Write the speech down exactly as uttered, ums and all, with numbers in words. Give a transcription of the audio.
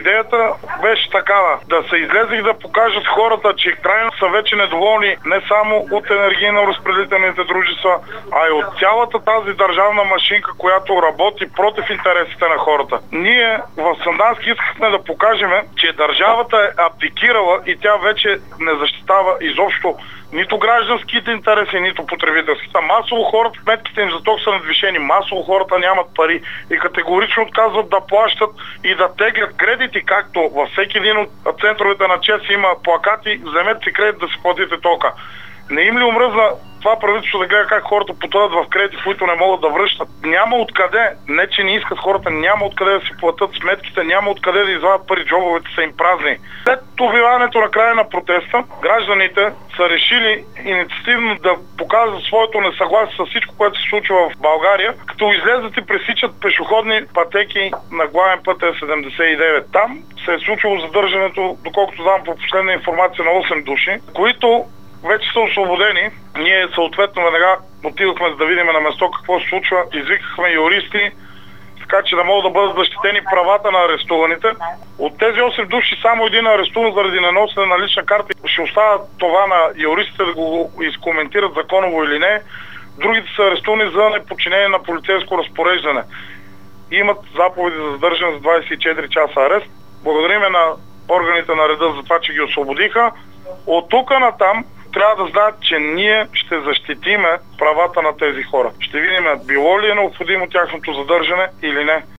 идеята беше такава, да се излезе и да покажат хората, че крайно са вече недоволни не само от енергийно-разпределителните дружества, а и от цялата тази държавна машинка, която работи против интересите на хората. Ние в Сандански искахме да покажем, че държавата е абдикирала и тя вече не защитава изобщо нито гражданските интереси, нито потребителските. Масово хората, сметките им за ток са надвишени, масово хората нямат пари и категорично отказват да плащат и да теглят кредити, както във всеки един от центровете на ЧЕЗ има плакати, вземете си кредит да си платите тока. Не им ли омръзна това правителство да гледа как хората потъдат в кредити, които не могат да връщат? Няма откъде, не че не искат хората, няма откъде да си платят сметките, няма откъде да извадят пари, джобовете са им празни. След обявяването на края на протеста, гражданите са решили инициативно да показват своето несъгласие с всичко, което се случва в България, като излезат и пресичат пешеходни пътеки на главен път Е седемдесет и девет. Там се е случило задържането, доколкото знам по последна информация, на осем души, които вече са освободени. Ние съответно веднага отидохме за да видим на место какво се случва. Извикахме юристи, така че да могат да бъдат защитени правата на арестуваните. От тези осем души само един е арестуван заради неносене на лична карта. Ще оставят това на юристите да го изкоментират законово или не. Другите са арестувани за неподчинение на полицейско разпореждане. Имат заповеди за задържане за двадесет и четири часа арест. Благодариме на органите на реда за това, че ги освободиха. От тук натам трябва да знаят, че ние ще защитиме правата на тези хора. Ще видим било ли е необходимо тяхното задържане или не.